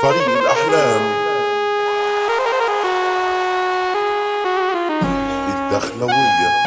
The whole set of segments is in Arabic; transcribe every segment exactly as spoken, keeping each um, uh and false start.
فريق الأحلام الدخلوية.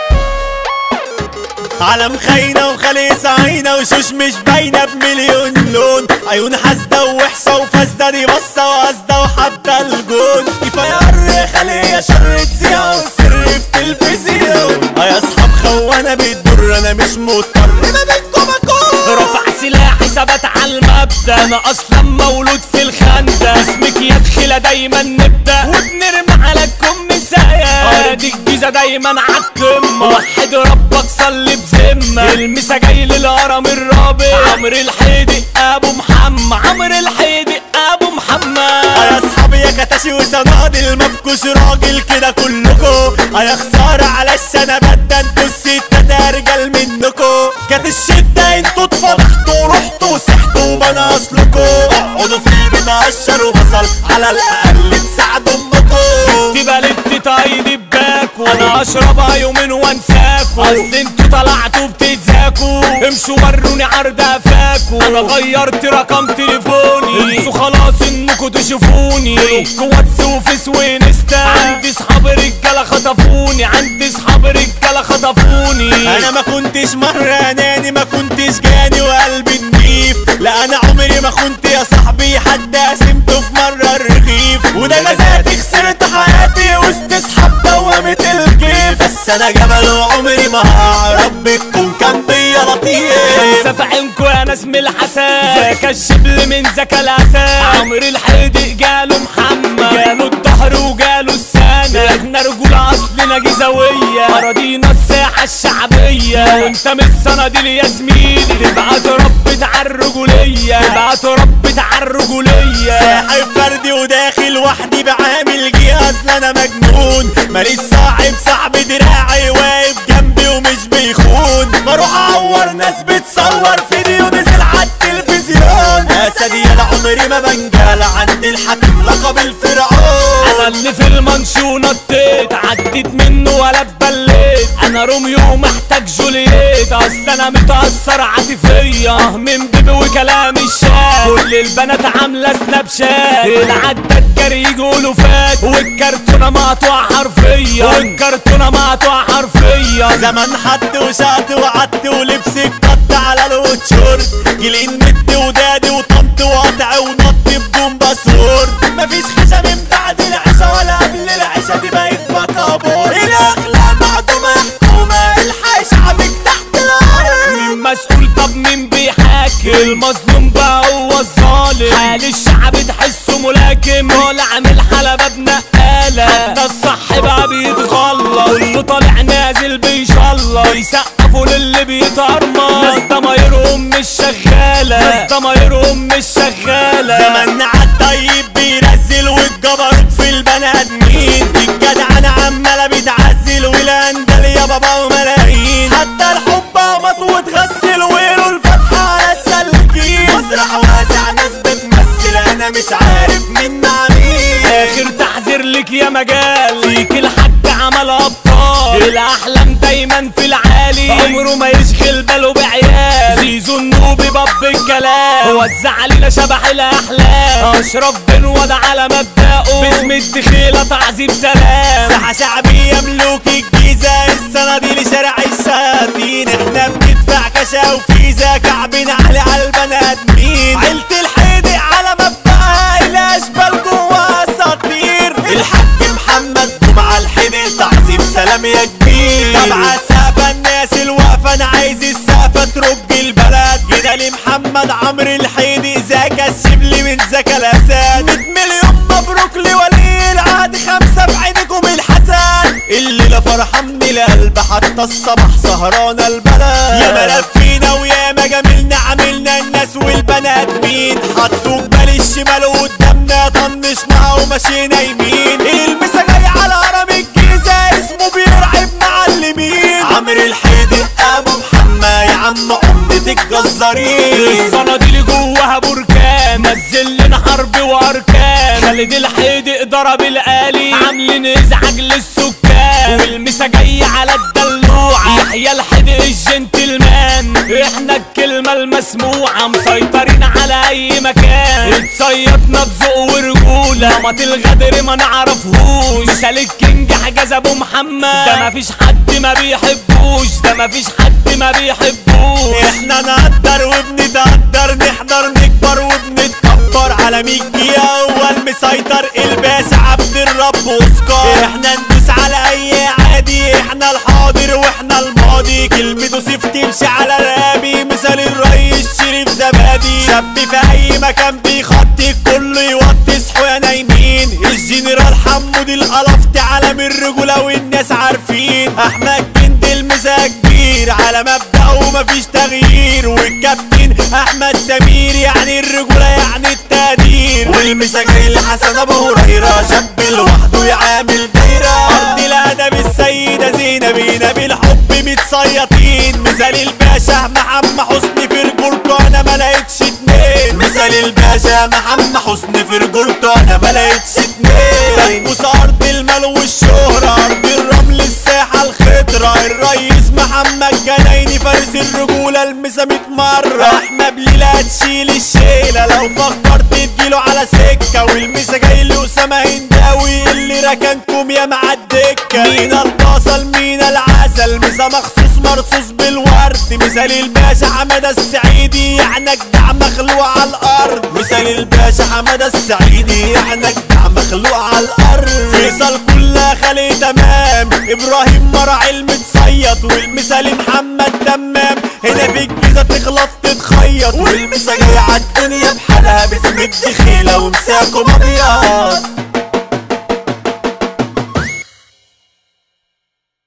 علم خاينة وخليصة عينة وشوش مش باينة بمليون لون، عيون حاسدة ووحشة وفاسدة، دي بصة وقاسدة وحابة الجون. كفاية قر خلية شر تسيع والسر في تلفزيون. يا اصحاب خوانة بتدور انا مش مضطر ما بينكم اكون. رفع سلاحي ثبت على المبدأ، انا اصلا مولود في الخندق. اسمك يا دخيلة دايما نبدأ وبنرمي على الكم سايا. ارض الجيزة دايما عالقمة، وحد ربك صلي بذمة. المسا جاي للهرم الرابع، عمرو الحيدق ابو محمد، عمرو الحيدق ابو محمد. يا اصحابي يا كتاشي وصنادل مفكوش راجل كده كلكو. يا خسارة على الشنبات ده انتوا الستات رجال منكو. كانت الشدة انتوا اتفضحتوا رحتوا سحتوا وبنا اصلكو. اقعدوا في بنقشر وبصل على الاقل تساعدوا امكو. كنت بلدت تايدي بباكو، انا اشربها يومين وانساكو. اصل انتوا طلعتوا بتتزاكوا، امشوا وروني عرض قفاكو. انا غيرت رقم تليفوني، انسوا خلاص انكوا تشوفوني. واتس وفيس وانستا، عندي صحاب رجاله خطفوني، عندي صحاب رجاله خطفوني. انا ما كنتش مره اناني، ما كنتش جاني وقلبي نضيف. لا انا عمري ما كنت يا صاحبي حد قسمته في مره الرغيف. وده انا ذاتي خسرت حياتي وسط اصحاب دوامه الكيف. بس انا جبل وعمري ما هعرف بكم كان بيا لطيف. خمسه في عينكوا يا ناس من الحساد، ذاك الشبل من ذاك الاسد. عمرو الحيدق جاله محمد، جاله الظهر وجاله السنة. احنا رجولة اصلنا جيزاوية، اراضينا الساحة الشعبية. وانت من الصناديل يا زميلي، تبعت ربت عالرجولية، تبعت ربت عالرجولية. ساحب فردي وداخل وحدي بعامل جهاز، انا مجنون ماليش صاحب، صاحب دراعي واقف جنبي ومش بيخون. بروح اعور ناس بتصور فيديو نزل عالتلفزيون. اسدي يا عمري ما بنجال، عندي الحكم لقب الفرعون. انا اللي في المنشو نطيت عديت منه ولا اتبليت. انا روميو محتاج جولييت، اصل انا متأثر عاطفيا من بيبي وكلام الشات. كل البنات عاملة سناب شات، العداد جري يقولوا فات. والكرتونة مقطوعة حرفيا، والكرتونة مقطوعة حرفيا. زمان حد وشات وعدت ولبسك قط على الوتشورت. جيلين مد ودادي وطنط وقطع ونط بدون باسورد. مفيش حشا من بعد العشا ولا قبل العشا، دي بقت مكابور. الاخلاق معدومة حكومة، الحق شعبك تحت الارض. مين مسؤول؟ طب مين بيحاكم؟ المظلوم بقى هو الظالم. حال الشعب تحسه ملاكم، ولا عامل حلبة بنقالة. حتى الصح بقى بيتغلط، كله طالع نازل بيشلط. يسقفوا للي بيترمى، ناس ضمايرهم مش شغالة، ناس ضمايرهم مش شغالة. زماننا عالطيب بيرزل والجبروت في البني ادمين. الجدعنة عمالة بتعزل والاندال يا بابا وملايين. حتى الحب قمط وتغسل ويلوا الفتحة على السلكين. مسرح واسع ناس بتمثل، انا مش عارف مين مع مين. اخر تحذير لك يا مجال، فيك الحاج عمل ابطال. الاحلام دايما في العالي، عمره ما يشغل باله بعيال. زيزو النوبي باب الكلام، وزع علينا شبح الاحلام. اشرف بن وضع على مبدأه، باسم الدخيلة تعذيب سلام. ساحة شعبية ملوك الجيزة، الصناديل شارع الشياطين. احنا بندفع كشا وفيزا، كعبين علي على البني ادمين. عيلة الحيدق على مبدأها، الاشبال جوا اساطير. الحاج محمد جمعة الحيدق تعذيب سلام يا كبير. طبعا سقفة الناس الواقفة، انا عايز السقفة ترج البلد. جينا لمحمد عمرو الحيدق، ذاك الشبل من ذاك الاسد. مية مليون مبروك لولي العهد، خمسة في عينكم الحسن. الليلة فرحة من القلب حتى الصبح سهرانة البلد. يا ملفينا ويا ما جميلنا عملنا الناس والبني ادمين. حطوا جبال الشمال قدامنا، طنشناها ومشينا يمين. المسا جاي على هرم الجيزة، اسمه بيرعب معلمين. عمرو الحيدق ابو محمد، يا عم عمدة الجزارين. الصناديل جواها بركان، نزل لنا حرب واركان. خالد الحيدق ضرب الآلي، عاملين ازعاج للسكان. والمسا جاي على الدلوعة، يحيى الحيدق الجنتلمان. احنا الكلمة الكلمة المسموعة مسيطرين على اي مكان، اتصيطنا بذوق ورجولة نمط الغدر ما نعرفهوش، مثال الكينج حجاز ابو محمد ده مفيش حد ما بيحبوش، ده مفيش حد ما بيحبوش. احنا نقدر وبنتقدر نحضر نكبر وبنتكبر على ميكي اول مسيطر الباشا عبد الرب وسكار، احنا ندوس على اي عادي، احنا الحاضر واحنا الماضي، كلمته سيف تمشي على رقابي، مثال الرئيس شريف زبادي، شاب في اي مكان بيخطي كله يوطي صحوا يا نايمين، الجنرال حمود القلفت عالم الرجولة والناس عارفين، احمد جند المسا كبير على مبدأه مفيش تغيير، والكابتن احمد سمير يعني الرجولة يعني التقدير، والمسا جاي لحسن ابو هريرة شاب لوحده يعامل دايرة، ارض الادب السيدة زينبينا بالحب متصيطين، مثال الباشا محمد حسني في رجولته انا ملقتش اتنين، مثال الباشا محمد حسني في رجولته انا ملقتش اتنين، تكبس ارض المال والشهرة ارض الرمل الساحة الخضرة، الرئيس محمد جنايني فارس الرجولة المسا ميت مرة، احمد بليلة هتشيل الشيلة لو فكرت تجيله على سكة، والمسا جاي لأسامة هنداوي اللي ركنكم يا مع الدكة، مين البصل مين العسل مسا مخصوص مرصوص بالورد، مثال الباشا حمادة السعيدي يعني اجدع مخلوق على الارض، مثال الباشا حمادة السعيدي يعني اجدع مخلوق على الارض، فيصل كلها خلي تمام، ابراهيم مرعي المتصيط، والمثال محمد تمام، هنا في الجيزة تغلط تتخيط، والمسا جاي عالدنيا بحالها باسم الدخيلة ومساكم ابيض.